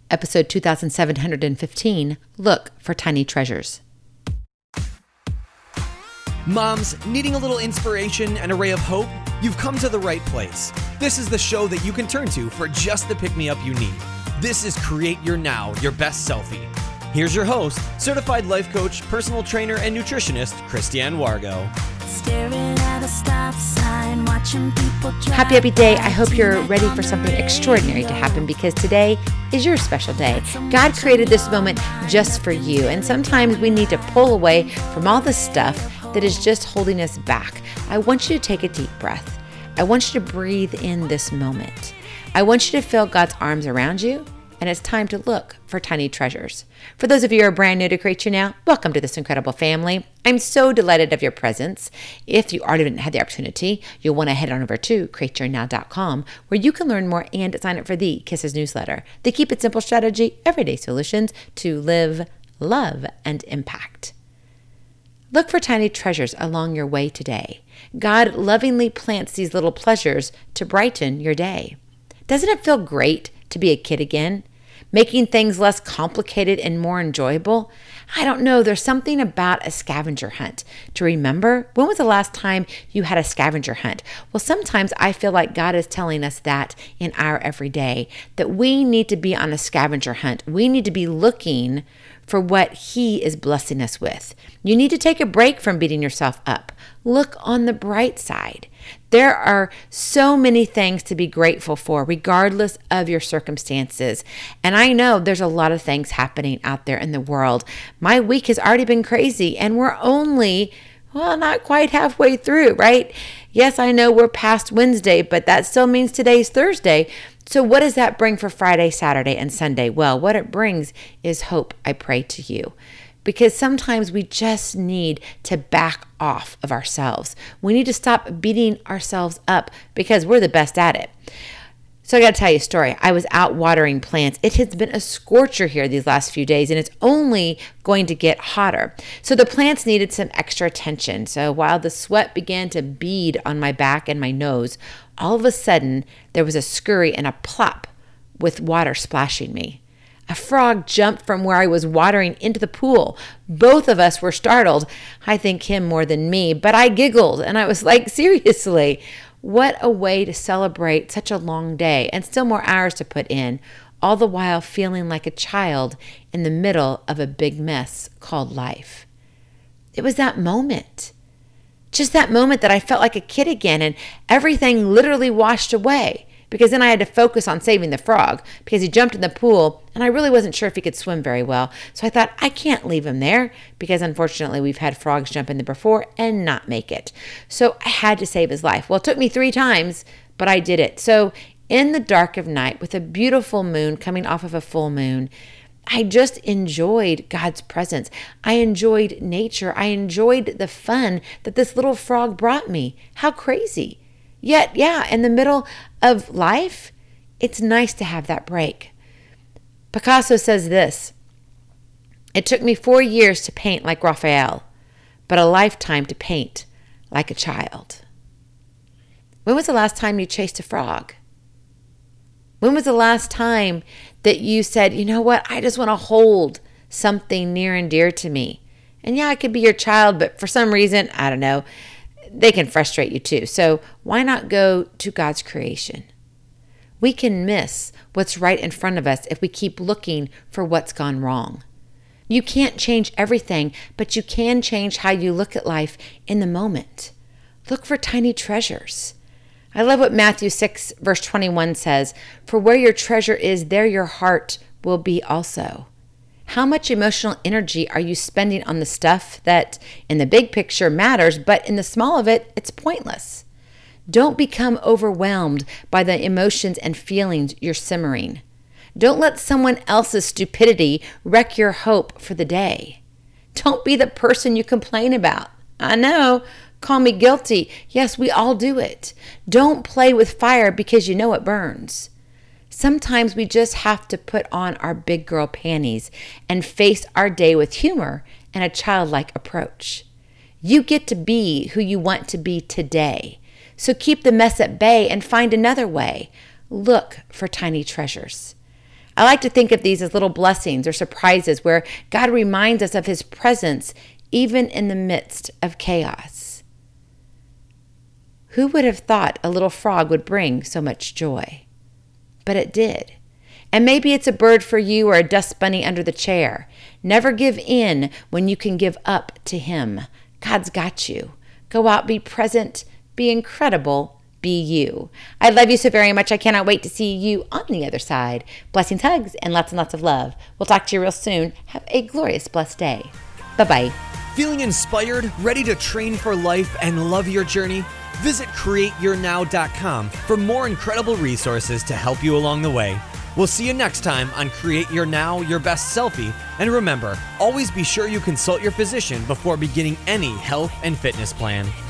episode 2715, Look for Tiny Treasures. Moms, needing a little inspiration and a ray of hope? You've come to the right place. This is the show that you can turn to for just the pick-me-up you need. This is Create Your Now, Your Best Selfie. Here's your host, certified life coach, personal trainer, and nutritionist, Christiane Wargo. Staring at a stop sign, watching people drive. Happy day. I hope you're ready for something extraordinary to happen because today is your special day. God created this moment just for you. And sometimes we need to pull away from all the stuff that is just holding us back. I want you to take a deep breath. I want you to breathe in this moment. I want you to feel God's arms around you. And it's time to look for tiny treasures. For those of you who are brand new to Create Your Now, welcome to this incredible family. I'm so delighted of your presence. If you already had the opportunity, you'll want to head on over to createyournow.com where you can learn more and sign up for the Kisses newsletter. The Keep It Simple strategy, everyday solutions to live, love, and impact. Look for tiny treasures along your way today. God lovingly plants these little pleasures to brighten your day. Doesn't it feel great to be a kid again? Making things less complicated and more enjoyable? I don't know. There's something about a scavenger hunt to remember. When was the last time you had a scavenger hunt? Well, sometimes I feel like God is telling us that in our everyday, that we need to be on a scavenger hunt. We need to be looking for what He is blessing us with. You need to take a break from beating yourself up. Look on the bright side. There are so many things to be grateful for, regardless of your circumstances. And I know there's a lot of things happening out there in the world. My week has already been crazy, and we're only, not quite halfway through, right? Yes, I know we're past Wednesday, but that still means today's Thursday. So what does that bring for Friday, Saturday, and Sunday? Well, what it brings is hope, I pray to you. Because sometimes we just need to back off of ourselves. We need to stop beating ourselves up because we're the best at it. So I got to tell you a story. I was out watering plants. It has been a scorcher here these last few days, and it's only going to get hotter. So the plants needed some extra attention. So while the sweat began to bead on my back and my nose, all of a sudden there was a scurry and a plop with water splashing me. A frog jumped from where I was watering into the pool. Both of us were startled. I think him more than me, but I giggled and I was like, seriously, what a way to celebrate such a long day and still more hours to put in, all the while feeling like a child in the middle of a big mess called life. It was that moment, just that moment that I felt like a kid again and everything literally washed away. Because then I had to focus on saving the frog because he jumped in the pool and I really wasn't sure if he could swim very well. So I thought, I can't leave him there because unfortunately we've had frogs jump in there before and not make it. So I had to save his life. Well, it took me 3 times, but I did it. So in the dark of night with a beautiful moon coming off of a full moon, I just enjoyed God's presence. I enjoyed nature. I enjoyed the fun that this little frog brought me. How crazy. Yet, in the middle of life, it's nice to have that break. Picasso says this, "It took me 4 years to paint like Raphael, but a lifetime to paint like a child." When was the last time you chased a frog? When was the last time that you said, you know what, I just want to hold something near and dear to me? And it could be your child, but for some reason, I don't know, they can frustrate you too. So why not go to God's creation? We can miss what's right in front of us if we keep looking for what's gone wrong. You can't change everything, but you can change how you look at life in the moment. Look for tiny treasures. I love what Matthew 6 verse 21 says, "For where your treasure is, there your heart will be also." How much emotional energy are you spending on the stuff that in the big picture matters, but in the small of it, it's pointless? Don't become overwhelmed by the emotions and feelings you're simmering. Don't let someone else's stupidity wreck your hope for the day. Don't be the person you complain about. I know, call me guilty. Yes, we all do it. Don't play with fire because you know it burns. Sometimes we just have to put on our big girl panties and face our day with humor and a childlike approach. You get to be who you want to be today. So keep the mess at bay and find another way. Look for tiny treasures. I like to think of these as little blessings or surprises where God reminds us of his presence even in the midst of chaos. Who would have thought a little frog would bring so much joy? But it did. And maybe it's a bird for you or a dust bunny under the chair. Never give in when you can give up to him. God's got you. Go out, be present, be incredible, be you. I love you so very much. I cannot wait to see you on the other side. Blessings, hugs, and lots of love. We'll talk to you real soon. Have a glorious, blessed day. Bye-bye. Feeling inspired, ready to train for life, and love your journey? Visit CreateYourNow.com for more incredible resources to help you along the way. We'll see you next time on Create Your Now, Your Best Selfie. And remember, always be sure you consult your physician before beginning any health and fitness plan.